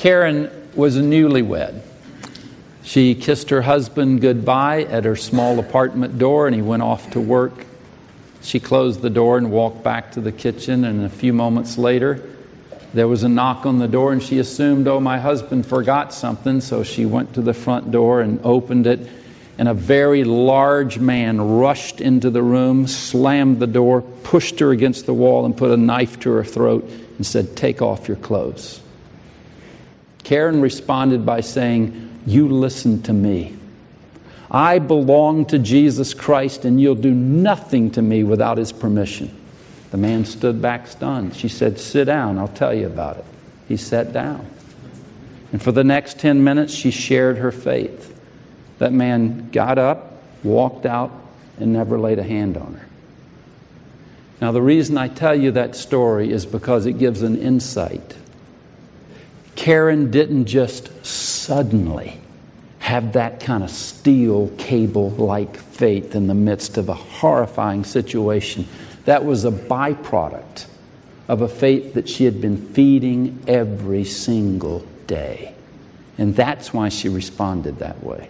Karen was a newlywed. She kissed her husband goodbye at her small apartment door, and he went off to work. She closed the door and walked back to the kitchen, and a few moments later, there was a knock on the door, and she assumed, oh, my husband forgot something, so she went to the front door and opened it, and a very large man rushed into the room, slammed the door, pushed her against the wall, and put a knife to her throat and said, "Take off your clothes." Karen responded by saying, "You listen to me. I belong to Jesus Christ, and you'll do nothing to me without His permission." The man stood back stunned. She said, "Sit down, I'll tell you about it." He sat down. And for the next 10 minutes, she shared her faith. That man got up, walked out, and never laid a hand on her. Now, the reason I tell you that story is because it gives an insight. Karen didn't just suddenly have that kind of steel cable-like faith in the midst of a horrifying situation. That was a byproduct of a faith that she had been feeding every single day. And that's why she responded that way.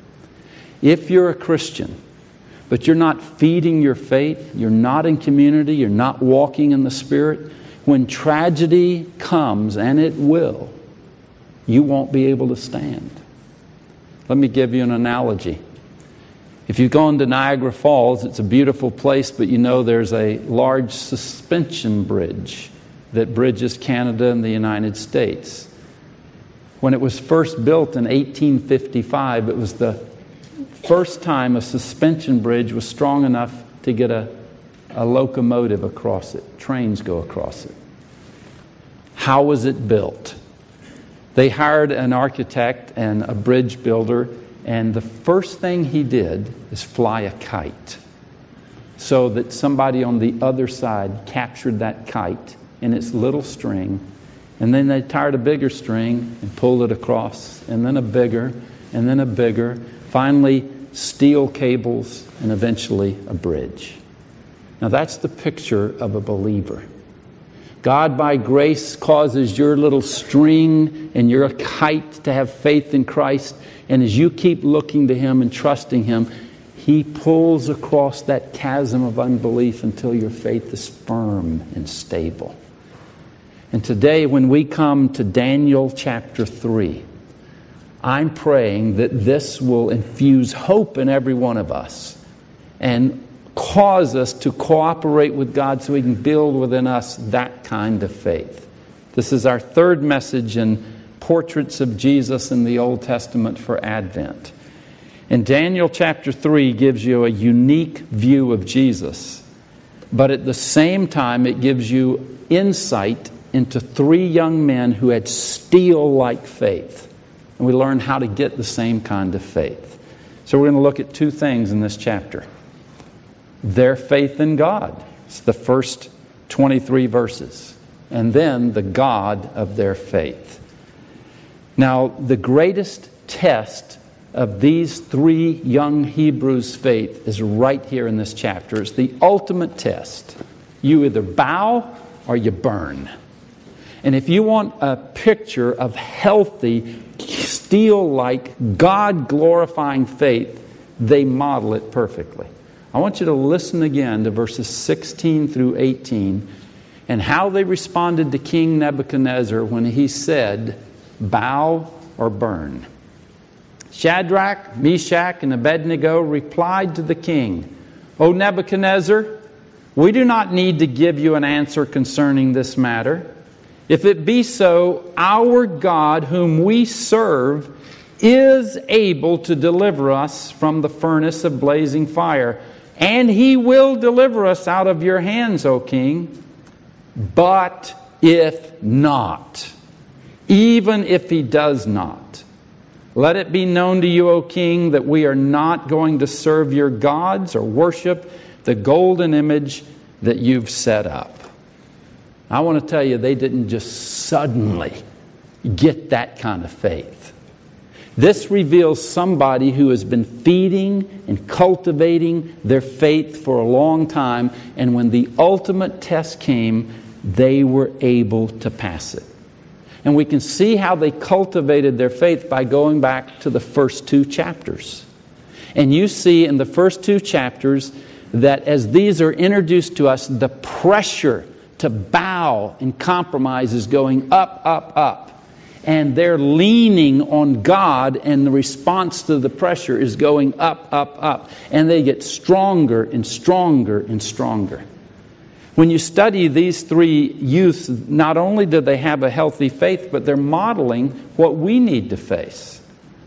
If you're a Christian, but you're not feeding your faith, you're not in community, you're not walking in the Spirit, when tragedy comes, and it will, you won't be able to stand. Let me give you an analogy. If you've gone to Niagara Falls, it's a beautiful place, but you know there's a large suspension bridge that bridges Canada and the United States. When it was first built in 1855, it was the first time a suspension bridge was strong enough to get a locomotive across it. Trains go across it. How was it built? They hired an architect and a bridge builder, and the first thing he did is fly a kite so that somebody on the other side captured that kite in its little string, and then they tied a bigger string and pulled it across, and then a bigger, and then a bigger, finally steel cables, and eventually a bridge. Now that's the picture of a believer. God, by grace, causes your little string and your kite to have faith in Christ. And as you keep looking to Him and trusting Him, He pulls across that chasm of unbelief until your faith is firm and stable. And today, when we come to Daniel chapter 3, I'm praying that this will infuse hope in every one of us and cause us to cooperate with God so He can build within us that kind of faith. This is our third message in Portraits of Jesus in the Old Testament for Advent. And Daniel chapter 3 gives you a unique view of Jesus, but at the same time it gives you insight into three young men who had steel-like faith. And we learn how to get the same kind of faith. So we're going to look at two things in this chapter. Their faith in God. It's the first 23 verses. And then the God of their faith. Now, the greatest test of these three young Hebrews' faith is right here in this chapter. It's the ultimate test. You either bow or you burn. And if you want a picture of healthy, steel-like, God-glorifying faith, they model it perfectly. I want you to listen again to verses 16 through 18 and how they responded to King Nebuchadnezzar when he said, "Bow or burn." Shadrach, Meshach, and Abednego replied to the king, "O Nebuchadnezzar, we do not need to give you an answer concerning this matter. If it be so, our God whom we serve is able to deliver us from the furnace of blazing fire, and He will deliver us out of your hands, O king. But if not, even if He does not, let it be known to you, O king, that we are not going to serve your gods or worship the golden image that you've set up." I want to tell you, they didn't just suddenly get that kind of faith. This reveals somebody who has been feeding and cultivating their faith for a long time, and when the ultimate test came, they were able to pass it. And we can see how they cultivated their faith by going back to the first 2 chapters. And you see in the first 2 chapters that as these are introduced to us, the pressure to bow and compromise is going up, up, up. And they're leaning on God, and the response to the pressure is going up, up, up. And they get stronger and stronger and stronger. When you study these 3 youths, not only do they have a healthy faith, but they're modeling what we need to face.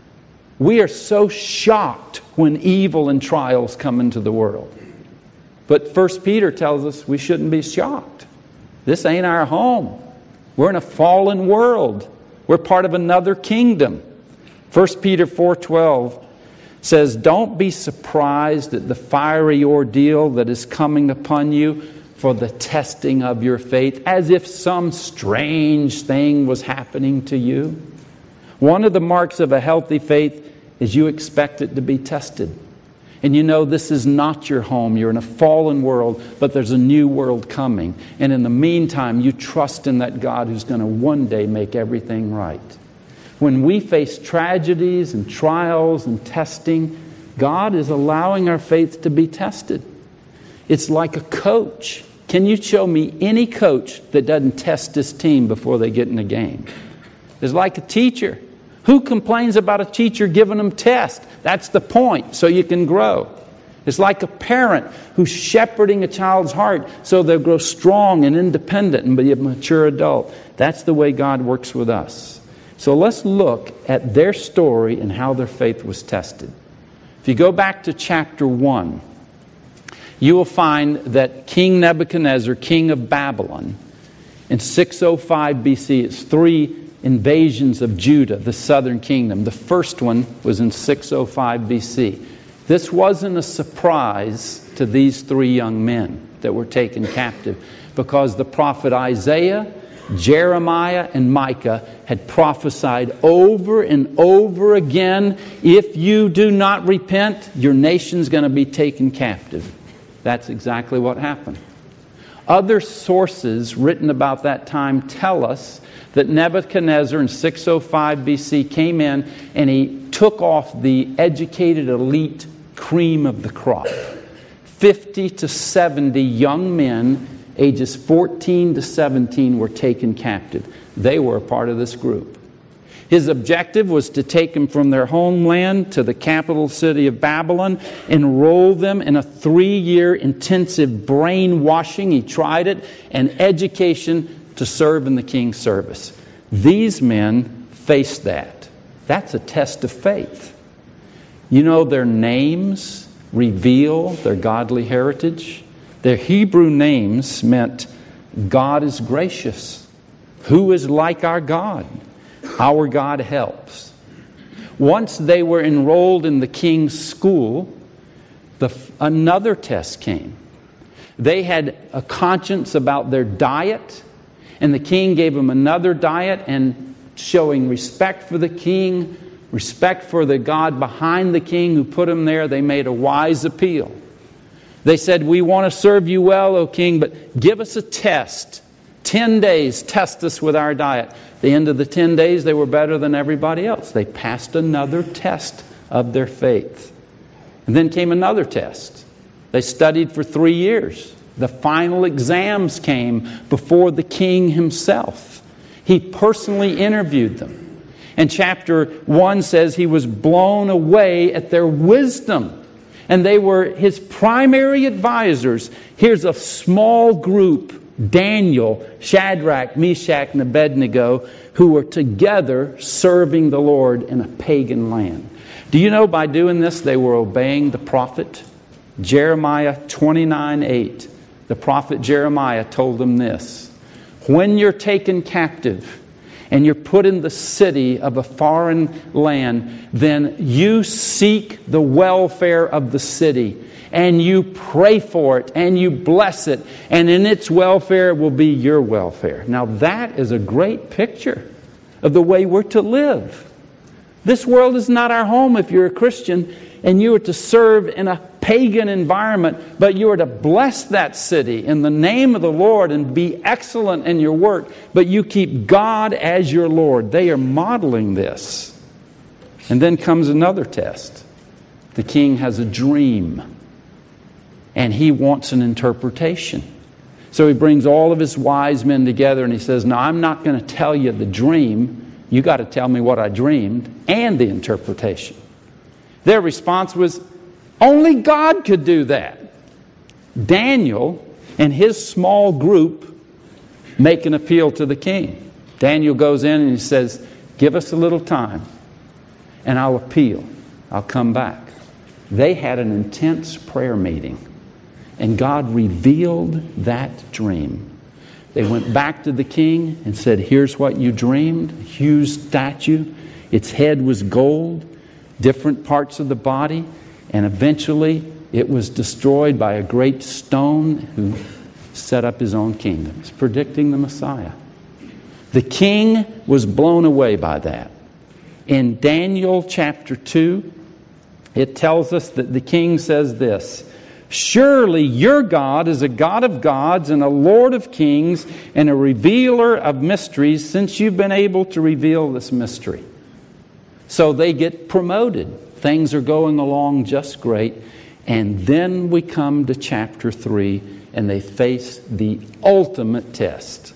We are so shocked when evil and trials come into the world. But 1 Peter tells us we shouldn't be shocked. This ain't our home. We're in a fallen world. We're part of another kingdom. 1 Peter 4:12 says, "Don't be surprised at the fiery ordeal that is coming upon you for the testing of your faith, as if some strange thing was happening to you." One of the marks of a healthy faith is you expect it to be tested. And you know this is not your home. You're in a fallen world, but there's a new world coming. And in the meantime, you trust in that God who's going to one day make everything right. When we face tragedies and trials and testing, God is allowing our faith to be tested. It's like a coach. Can you show me any coach that doesn't test his team before they get in a game? It's like a teacher. Who complains about a teacher giving them tests? That's the point, so you can grow. It's like a parent who's shepherding a child's heart so they'll grow strong and independent and be a mature adult. That's the way God works with us. So let's look at their story and how their faith was tested. If you go back to chapter 1, you will find that King Nebuchadnezzar, king of Babylon, in 605 BC, it's 3 invasions of Judah, the southern kingdom. The first one was in 605 BC. This wasn't a surprise to these 3 young men that were taken captive, because the prophet Isaiah, Jeremiah, and Micah had prophesied over and over again, if you do not repent, your nation's going to be taken captive. That's exactly what happened. Other sources written about that time tell us that Nebuchadnezzar in 605 BC came in and he took off the educated elite cream of the crop. 50 to 70 young men, ages 14 to 17, were taken captive. They were a part of this group. His objective was to take them from their homeland to the capital city of Babylon, enroll them in a 3-year intensive brainwashing, he tried it, and education to serve in the king's service. These men faced that. That's a test of faith. You know, their names reveal their godly heritage. Their Hebrew names meant God is gracious. Who is like our God? Our God helps. Once they were enrolled in the king's school, another test came. They had a conscience about their diet, and the king gave them another diet, and showing respect for the king, respect for the God behind the king who put them there, they made a wise appeal. They said, "We want to serve you well, O king, but give us a test. 10 days, test us with our diet." At the end of the 10 days, they were better than everybody else. They passed another test of their faith. And then came another test. They studied for 3 years. The final exams came before the king himself. He personally interviewed them. And chapter 1 says he was blown away at their wisdom. And they were his primary advisors. Here's a small group, Daniel, Shadrach, Meshach, and Abednego, who were together serving the Lord in a pagan land. Do you know by doing this they were obeying the prophet? Jeremiah 29:8. The prophet Jeremiah told them this: when you're taken captive and you're put in the city of a foreign land, then you seek the welfare of the city, and you pray for it, and you bless it, and in its welfare will be your welfare. Now that is a great picture of the way we're to live. This world is not our home if you're a Christian, and you are to serve in a pagan environment, but you are to bless that city in the name of the Lord and be excellent in your work, but you keep God as your Lord. They are modeling this. And then comes another test. The king has a dream, and he wants an interpretation. So he brings all of his wise men together and he says, "No, I'm not going to tell you the dream. You got to tell me what I dreamed and the interpretation." Their response was, only God could do that. Daniel and his small group make an appeal to the king. Daniel goes in and he says, "Give us a little time and I'll appeal. I'll come back." They had an intense prayer meeting and God revealed that dream. They went back to the king and said, "Here's what you dreamed. A huge statue. Its head was gold, different parts of the body, and eventually it was destroyed by a great stone who set up his own kingdom." It's predicting the Messiah. The king was blown away by that. In Daniel chapter 2, it tells us that the king says this, "Surely your God is a God of gods and a Lord of kings and a revealer of mysteries, since you've been able to reveal this mystery." So they get promoted. Things are going along just great. And then we come to chapter 3 and they face the ultimate test.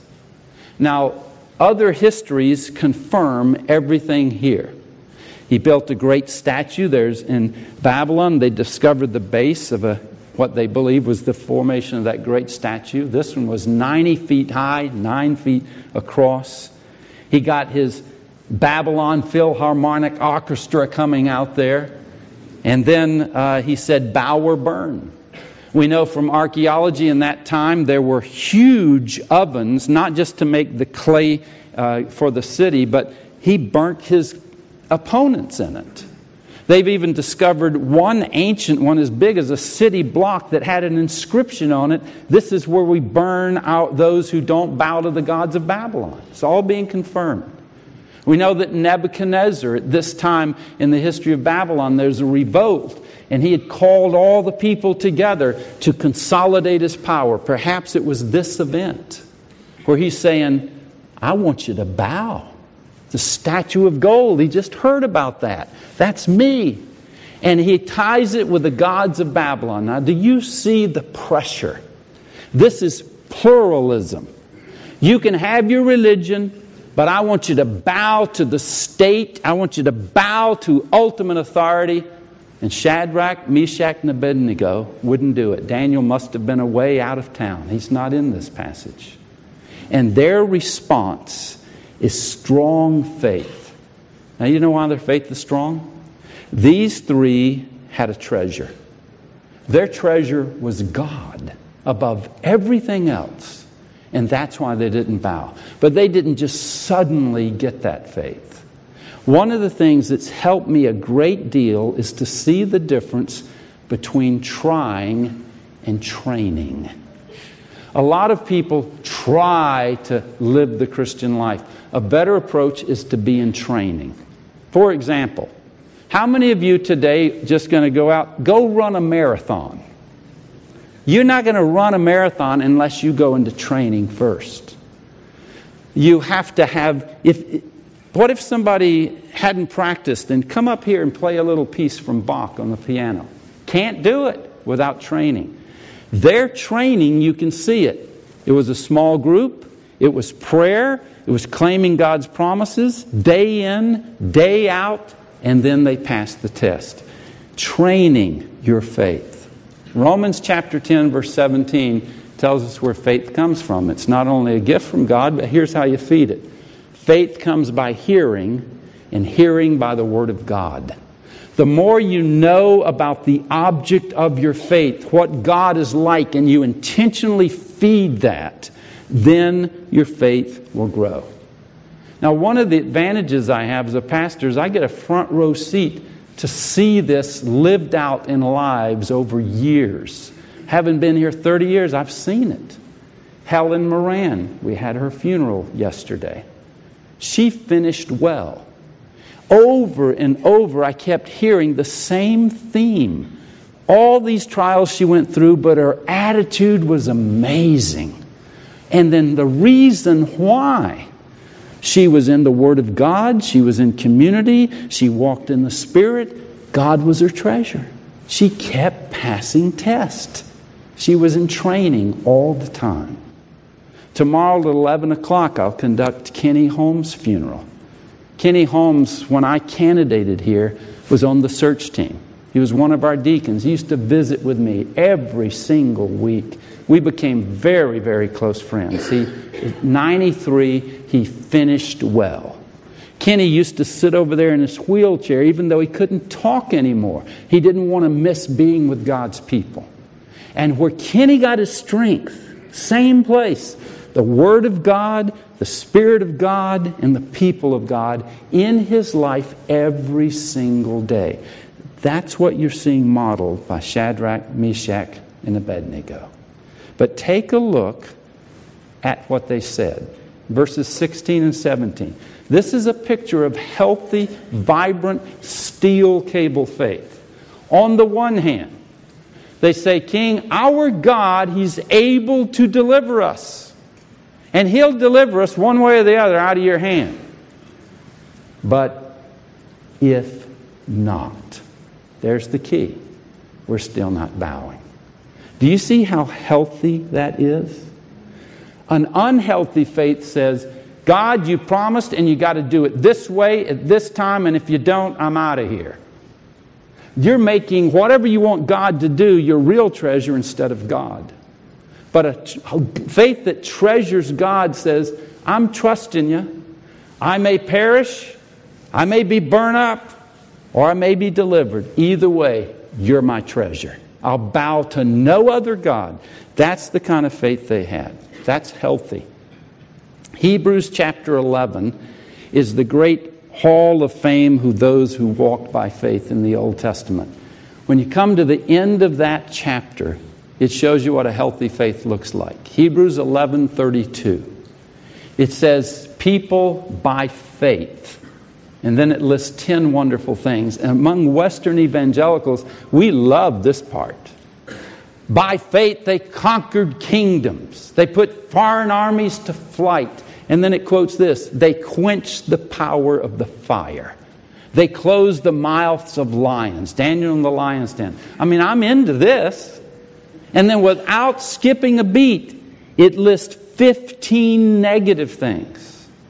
Now, other histories confirm everything here. He built a great statue. There's in Babylon, they discovered the base of what they believe was the formation of that great statue. This one was 90 feet high, 9 feet across. He got his Babylon Philharmonic Orchestra coming out there. And then he said, "Bow or burn." We know from archaeology in that time there were huge ovens, not just to make the clay for the city, but he burnt his opponents in it. They've even discovered one ancient one as big as a city block that had an inscription on it. "This is where we burn out those who don't bow to the gods of Babylon." It's all being confirmed. We know that Nebuchadnezzar, at this time in the history of Babylon, there's a revolt, and he had called all the people together to consolidate his power. Perhaps it was this event where he's saying, "I want you to bow. The statue of gold, he just heard about that. That's me." And he ties it with the gods of Babylon. Now, do you see the pressure? This is pluralism. You can have your religion, but I want you to bow to the state. I want you to bow to ultimate authority. And Shadrach, Meshach, and Abednego wouldn't do it. Daniel must have been away out of town. He's not in this passage. And their response is strong faith. Now, you know why their faith is strong? These three had a treasure. Their treasure was God above everything else. And that's why they didn't bow. But they didn't just suddenly get that faith. One of the things that's helped me a great deal is to see the difference between trying and training. A lot of people try to live the Christian life. A better approach is to be in training. For example, how many of you today just going to go run a marathon? You're not going to run a marathon unless you go into training first. You have to have, what if somebody hadn't practiced and come up here and play a little piece from Bach on the piano? Can't do it without training. Their training, you can see it. It was a small group. It was prayer. It was claiming God's promises day in, day out, and then they passed the test. Training your faith. Romans chapter 10, verse 17 tells us where faith comes from. It's not only a gift from God, but here's how you feed it. Faith comes by hearing, and hearing by the Word of God. The more you know about the object of your faith, what God is like, and you intentionally feed that, then your faith will grow. Now, one of the advantages I have as a pastor is I get a front row seat to see this lived out in lives over years. Having been here 30 years, I've seen it. Helen Moran, we had her funeral yesterday. She finished well. Over and over, I kept hearing the same theme all these trials she went through, but her attitude was amazing. And then the reason why: she was in the Word of God, she was in community, she walked in the Spirit. God was her treasure. She kept passing tests. She was in training all the time. Tomorrow at 11 o'clock, I'll conduct Kenny Holmes' funeral. Kenny Holmes, when I candidated here, was on the search team. He was one of our deacons. He used to visit with me every single week. We became very, very close friends. He, at 93, he finished well. Kenny used to sit over there in his wheelchair even though he couldn't talk anymore. He didn't want to miss being with God's people. And where Kenny got his strength, same place, the Word of God, the Spirit of God, and the people of God in his life every single day. That's what you're seeing modeled by Shadrach, Meshach, and Abednego. But take a look at what they said. Verses 16 and 17. This is a picture of healthy, vibrant, steel cable faith. On the one hand, they say, King, our God, He's able to deliver us. And He'll deliver us one way or the other out of your hand. But if not, there's the key. We're still not bowing. Do you see how healthy that is? An unhealthy faith says, God, you promised and you got to do it this way at this time, and if you don't, I'm out of here. You're making whatever you want God to do your real treasure instead of God. But a faith that treasures God says, I'm trusting you. I may perish, I may be burned up, or I may be delivered. Either way, you're my treasure. I'll bow to no other God. That's the kind of faith they had. That's healthy. Hebrews chapter 11 is the great hall of fame of those who walked by faith in the Old Testament. When you come to the end of that chapter, it shows you what a healthy faith looks like. Hebrews 11:32. It says, people by faith. And then it lists 10 wonderful things. And among Western evangelicals, we love this part. By faith, they conquered kingdoms. They put foreign armies to flight. And then it quotes this, they quenched the power of the fire. They closed the mouths of lions. Daniel in the lion's den. I mean, I'm into this. And then without skipping a beat, it lists 15 negative things.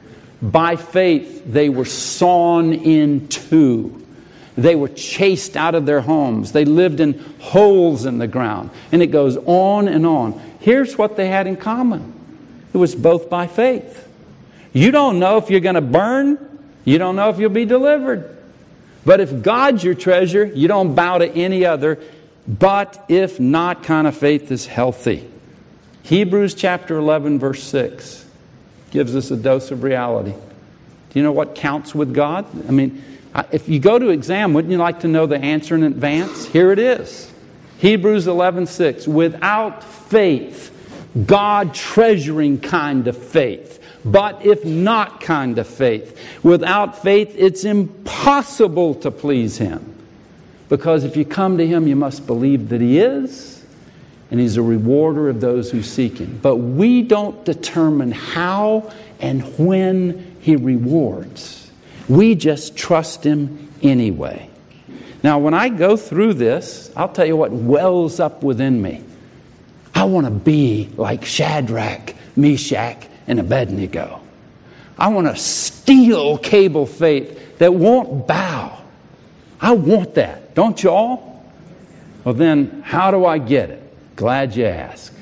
By faith, they were sawn in two. They were chased out of their homes. They lived in holes in the ground. And it goes on and on. Here's what they had in common. It was both by faith. You don't know if you're going to burn. You don't know if you'll be delivered. But if God's your treasure, you don't bow to any other. But if not, kind of faith is healthy. Hebrews chapter 11, verse 6 gives us a dose of reality. Do you know what counts with God? I mean, if you go to exam, wouldn't you like to know the answer in advance? Here it is. Hebrews 11:6. Without faith, God treasuring kind of faith. But if not kind of faith. Without faith, it's impossible to please Him. Because if you come to Him, you must believe that He is. And He's a rewarder of those who seek Him. But we don't determine how and when He rewards. We just trust Him anyway. Now, when I go through this, I'll tell you what wells up within me. I want to be like Shadrach, Meshach, and Abednego. I want a steel cable faith that won't bow. I want that. Don't you all? Well, then, how do I get it? Glad you asked.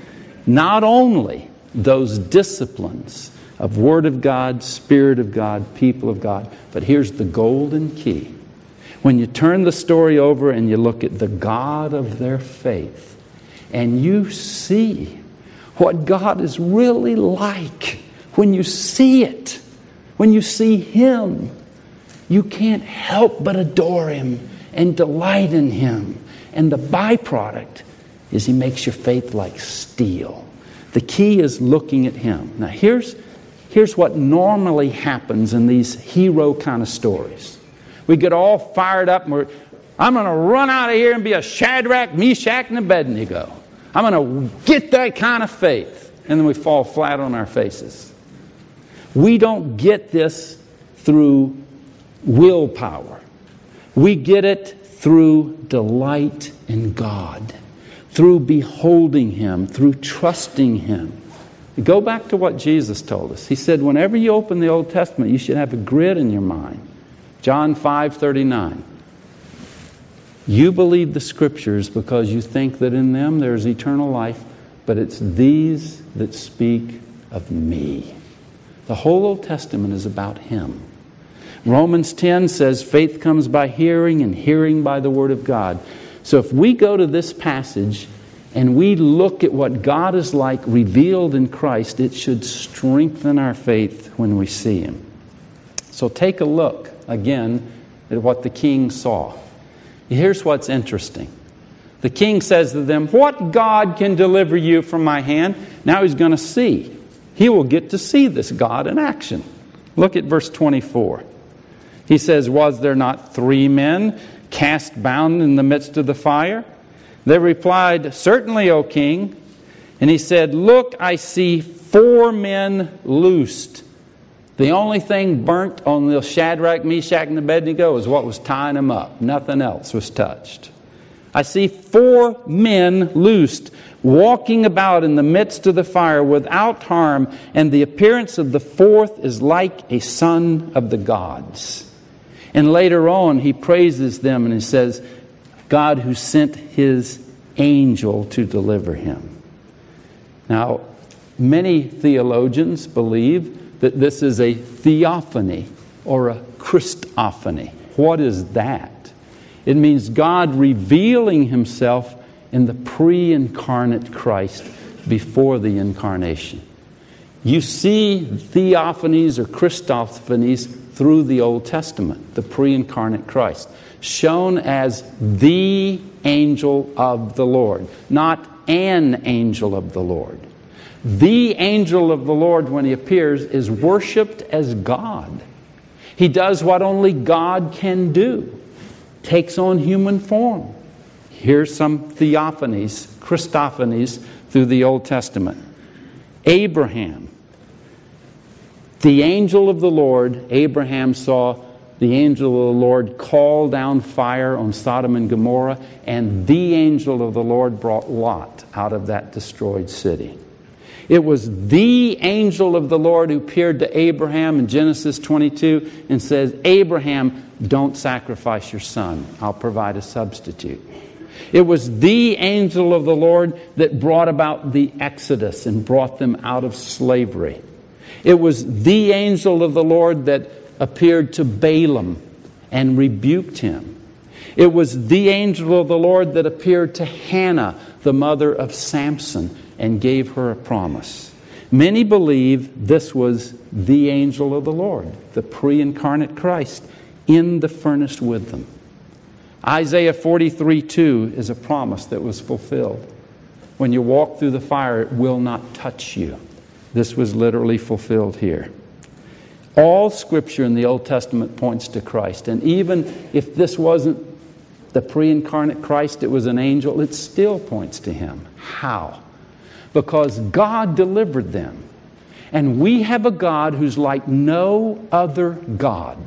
Not only those disciplines of Word of God, Spirit of God, people of God, but here's the golden key. When you turn the story over and you look at the God of their faith, and you see what God is really like, when you see it, when you see Him, you can't help but adore Him and delight in Him. And the byproduct is He makes your faith like steel. The key is looking at Him. Now here's what normally happens in these hero kind of stories. We get all fired up and I'm going to run out of here and be a Shadrach, Meshach, and Abednego. I'm going to get that kind of faith. And then we fall flat on our faces. We don't get this through willpower. We get it through delight in God, through beholding Him, through trusting Him. Go back to what Jesus told us. He said, whenever you open the Old Testament, you should have a grid in your mind. John 5:39. You believe the Scriptures because you think that in them there is eternal life, but it's these that speak of me. The whole Old Testament is about Him. Romans 10 says faith comes by hearing and hearing by the Word of God. So if we go to this passage and we look at what God is like revealed in Christ, it should strengthen our faith when we see Him. So take a look again at what the king saw. Here's what's interesting. The king says to them, what God can deliver you from my hand? Now he's going to see. He will get to see this God in action. Look at verse 24. He says, was there not 3 men cast bound in the midst of the fire? They replied, certainly, O king. And he said, look, I see 4 men loosed. The only thing burnt on the Shadrach, Meshach, and Abednego is what was tying them up. Nothing else was touched. I see 4 men loosed, walking about in the midst of the fire without harm, and the appearance of the 4th is like a son of the gods. And later on, he praises them and he says, God who sent His angel to deliver him. Now, many theologians believe that this is a theophany or a Christophany. What is that? It means God revealing Himself in the pre-incarnate Christ before the incarnation. You see theophanies or Christophanies through the Old Testament, the pre-incarnate Christ, shown as the angel of the Lord, not an angel of the Lord. The angel of the Lord, when He appears, is worshipped as God. He does what only God can do. Takes on human form. Here's some theophanies, Christophanies, through the Old Testament. Abraham. The angel of the Lord, Abraham saw the angel of the Lord call down fire on Sodom and Gomorrah, and the angel of the Lord brought Lot out of that destroyed city. It was the angel of the Lord who appeared to Abraham in Genesis 22 and says, Abraham, don't sacrifice your son. I'll provide a substitute. It was the angel of the Lord that brought about the Exodus and brought them out of slavery. It was the angel of the Lord that appeared to Balaam and rebuked him. It was the angel of the Lord that appeared to Hannah, the mother of Samson, and gave her a promise. Many believe this was the angel of the Lord, the pre-incarnate Christ, in the furnace with them. Isaiah 43:2 is a promise that was fulfilled. When you walk through the fire, it will not touch you. This was literally fulfilled here. All Scripture in the Old Testament points to Christ. And even if this wasn't the pre-incarnate Christ, it was an angel, it still points to Him. How? Because God delivered them. And we have a God who's like no other God.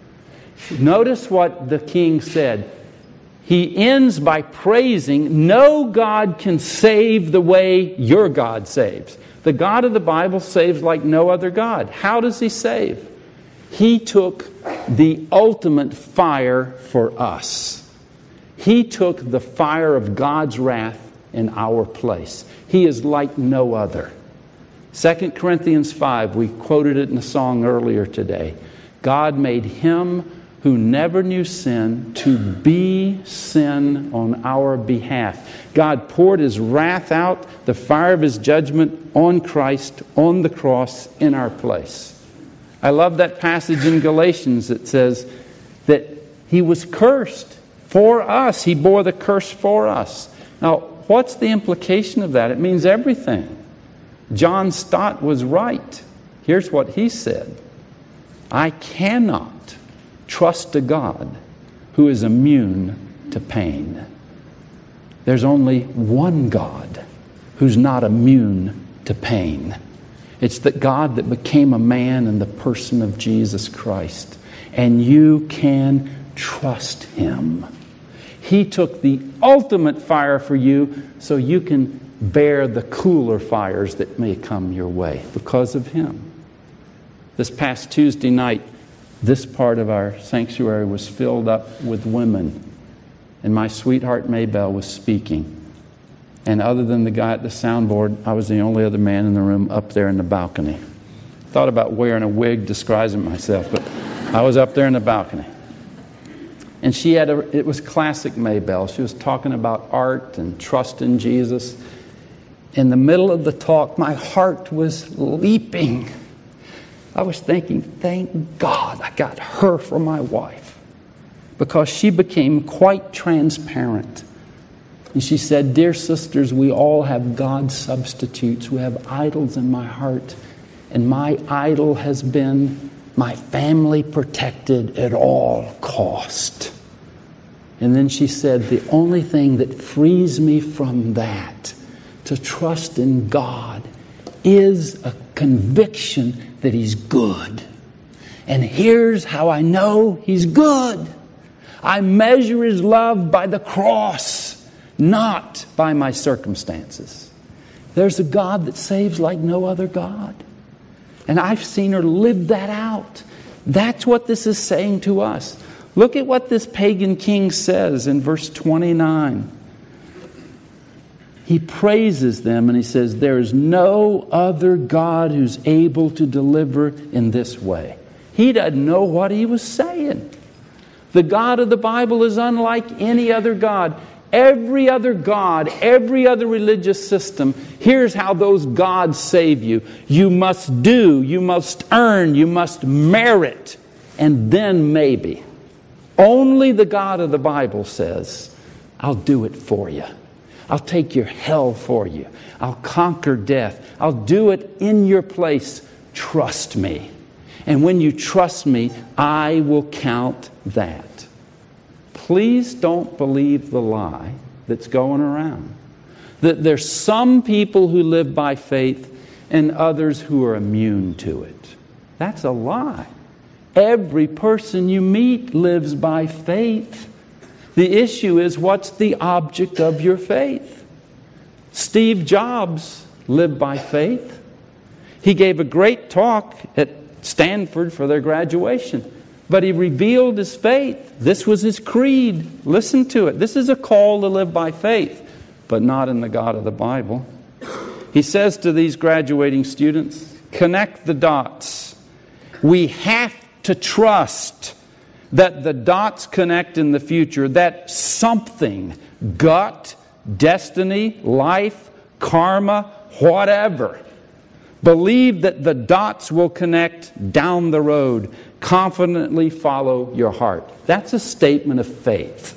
Notice what the king said. He ends by praising, no God can save the way your God saves. The God of the Bible saves like no other God. How does He save? He took the ultimate fire for us. He took the fire of God's wrath in our place. He is like no other. 2 Corinthians 5, we quoted it in a song earlier today. God made Him who never knew sin to be sin on our behalf. God poured His wrath out, the fire of His judgment on Christ, on the cross, in our place. I love that passage in Galatians that says that He was cursed for us. He bore the curse for us. Now, what's the implication of that? It means everything. John Stott was right. Here's what he said. I cannot trust a God who is immune to pain. There's only one God who's not immune to pain. It's the God that became a man in the person of Jesus Christ. And you can trust Him. He took the ultimate fire for you so you can bear the cooler fires that may come your way because of Him. This past Tuesday night, this part of our sanctuary was filled up with women. And my sweetheart Maybelle was speaking. And other than the guy at the soundboard, I was the only other man in the room up there in the balcony. Thought about wearing a wig disguising myself, but I was up there in the balcony. And it was classic Maybelle. She was talking about art and trust in Jesus. In the middle of the talk, my heart was leaping. I was thinking, thank God I got her for my wife, because she became quite transparent. And she said, dear sisters, we all have God's substitutes. We have idols in my heart. And my idol has been my family protected at all cost. And then she said, the only thing that frees me from that, to trust in God, is a conviction that He's good. And here's how I know He's good. I measure His love by the cross, not by my circumstances. There's a God that saves like no other God. And I've seen her live that out. That's what this is saying to us. Look at what this pagan king says in verse 29. He praises them and he says, there is no other God who's able to deliver in this way. He doesn't know what he was saying. The God of the Bible is unlike any other God. Every other God, every other religious system, here's how those gods save you. You must do, you must earn, you must merit, and then maybe. Only the God of the Bible says, I'll do it for you. I'll take your hell for you. I'll conquer death. I'll do it in your place. Trust me. And when you trust me, I will count that. Please don't believe the lie that's going around. That there's some people who live by faith and others who are immune to it. That's a lie. Every person you meet lives by faith. The issue is, what's the object of your faith? Steve Jobs lived by faith. He gave a great talk at Stanford for their graduation. But he revealed his faith. This was his creed. Listen to it. This is a call to live by faith, but not in the God of the Bible. He says to these graduating students, connect the dots. We have to trust that the dots connect in the future, that something, gut, destiny, life, karma, whatever. Believe that the dots will connect down the road. Confidently follow your heart. That's a statement of faith.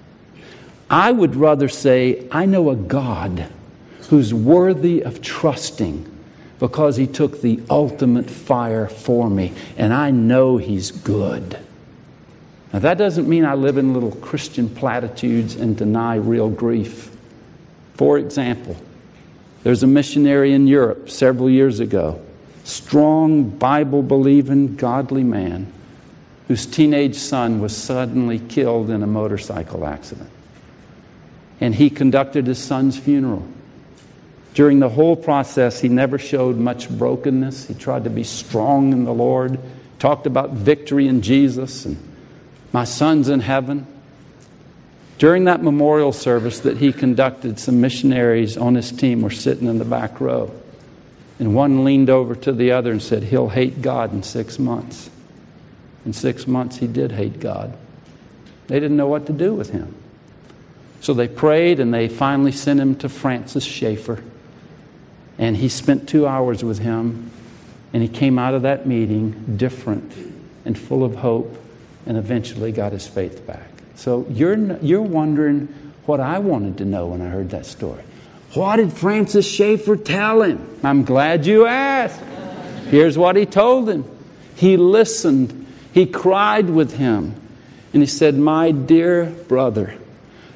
I would rather say, I know a God who's worthy of trusting because He took the ultimate fire for me, and I know He's good. Now, that doesn't mean I live in little Christian platitudes and deny real grief. For example, there's a missionary in Europe several years ago, strong, Bible-believing, godly man whose teenage son was suddenly killed in a motorcycle accident. And he conducted his son's funeral. During the whole process, he never showed much brokenness. He tried to be strong in the Lord, talked about victory in Jesus and my son's in heaven. During that memorial service that he conducted, some missionaries on his team were sitting in the back row. And one leaned over to the other and said, he'll hate God in 6 months. In 6 months, he did hate God. They didn't know what to do with him. So they prayed, and they finally sent him to Francis Schaeffer. And he spent 2 hours with him. And he came out of that meeting different and full of hope, and eventually got his faith back. So you're wondering what I wanted to know when I heard that story. What did Francis Schaeffer tell him? I'm glad you asked. Here's what he told him. He listened. He cried with him. And he said, my dear brother,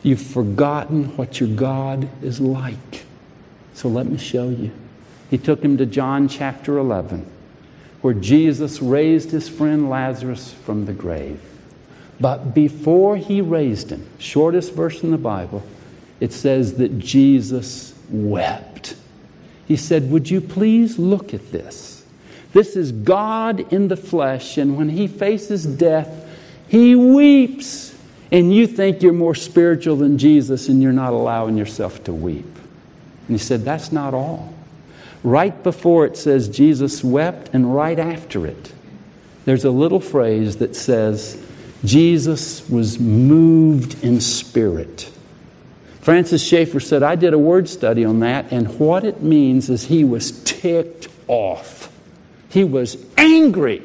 You've forgotten what your God is like. So let me show you. He took him to John chapter 11, where Jesus raised his friend Lazarus from the grave. But before he raised him, shortest verse in the Bible, it says that Jesus wept. He said, would you please look at this? This is God in the flesh, and when he faces death, he weeps. And you think you're more spiritual than Jesus, and you're not allowing yourself to weep. And he said, that's not all. Right before it says Jesus wept, and right after it, there's a little phrase that says, Jesus was moved in spirit. Francis Schaeffer said, I did a word study on that, and what it means is he was ticked off. He was angry.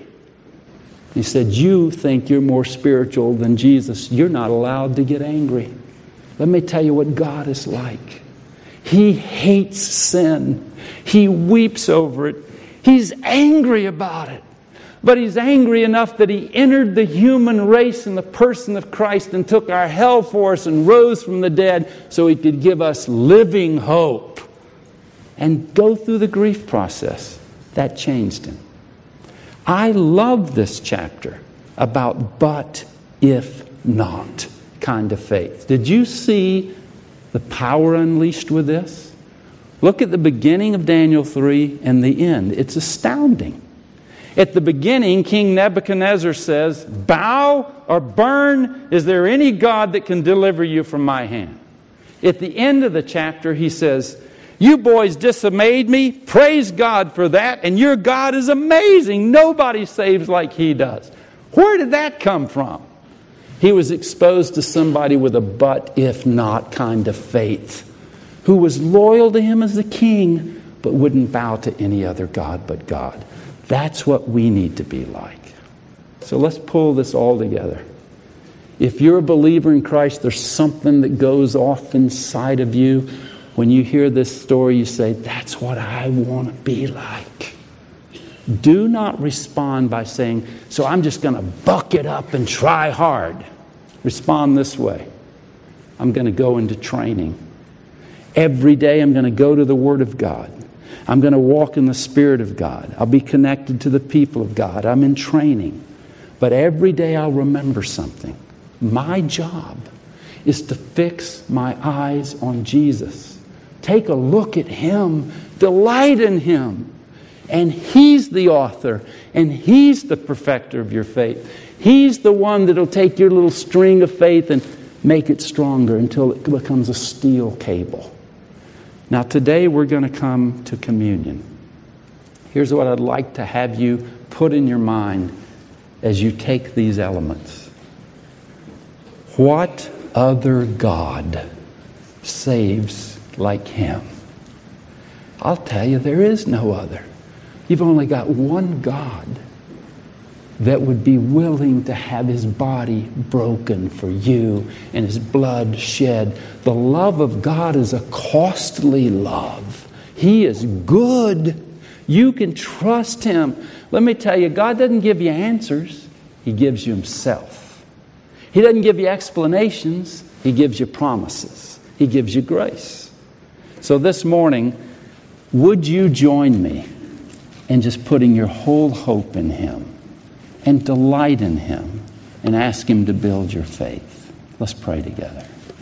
He said, you think you're more spiritual than Jesus. You're not allowed to get angry. Let me tell you what God is like. He hates sin. He weeps over it. He's angry about it. But he's angry enough that he entered the human race in the person of Christ and took our hell for us and rose from the dead so he could give us living hope and go through the grief process. That changed him. I love this chapter about but if not kind of faith. Did you see the power unleashed with this? Look at the beginning of Daniel 3 and the end. It's astounding. At the beginning, King Nebuchadnezzar says, bow or burn, is there any God that can deliver you from my hand? At the end of the chapter, he says, you boys dismayed me, praise God for that, and your God is amazing. Nobody saves like he does. Where did that come from? He was exposed to somebody with a but if not kind of faith, who was loyal to him as the king, but wouldn't bow to any other God but God. That's what we need to be like. So let's pull this all together. If you're a believer in Christ, there's something that goes off inside of you. When you hear this story, you say, that's what I want to be like. Do not respond by saying, so I'm just going to buck it up and try hard. Respond this way. I'm going to go into training. Every day I'm going to go to the Word of God. I'm going to walk in the Spirit of God. I'll be connected to the people of God. I'm in training. But every day I'll remember something. My job is to fix my eyes on Jesus. Take a look at Him. Delight in Him. And He's the author. And He's the perfecter of your faith. He's the one that'll take your little string of faith and make it stronger until it becomes a steel cable. Now today we're going to come to communion. Here's what I'd like to have you put in your mind as you take these elements. What other God saves like Him? I'll tell you, there is no other. You've only got one God that would be willing to have His body broken for you and His blood shed. The love of God is a costly love. He is good. You can trust Him. Let me tell you, God doesn't give you answers. He gives you Himself. He doesn't give you explanations. He gives you promises. He gives you grace. So this morning, would you join me in just putting your whole hope in Him? And delight in Him and ask Him to build your faith. Let's pray together.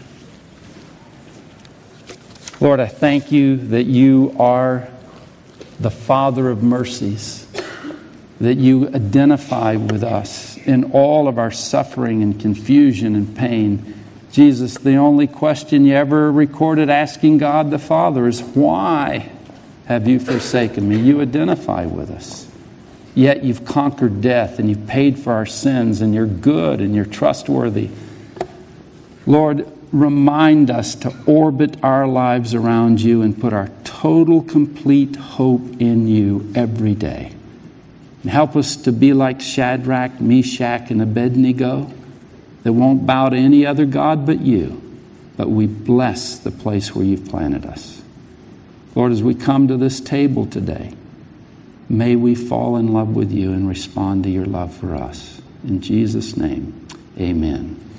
Lord, I thank You that You are the Father of mercies, that You identify with us in all of our suffering and confusion and pain. Jesus, the only question You ever recorded asking God the Father is, why have You forsaken me? You identify with us. Yet You've conquered death and You've paid for our sins and You're good and You're trustworthy. Lord, remind us to orbit our lives around You and put our total, complete hope in You every day. And help us to be like Shadrach, Meshach, and Abednego that won't bow to any other God but You, but we bless the place where You've planted us. Lord, as we come to this table today, may we fall in love with You and respond to Your love for us. In Jesus' name, amen.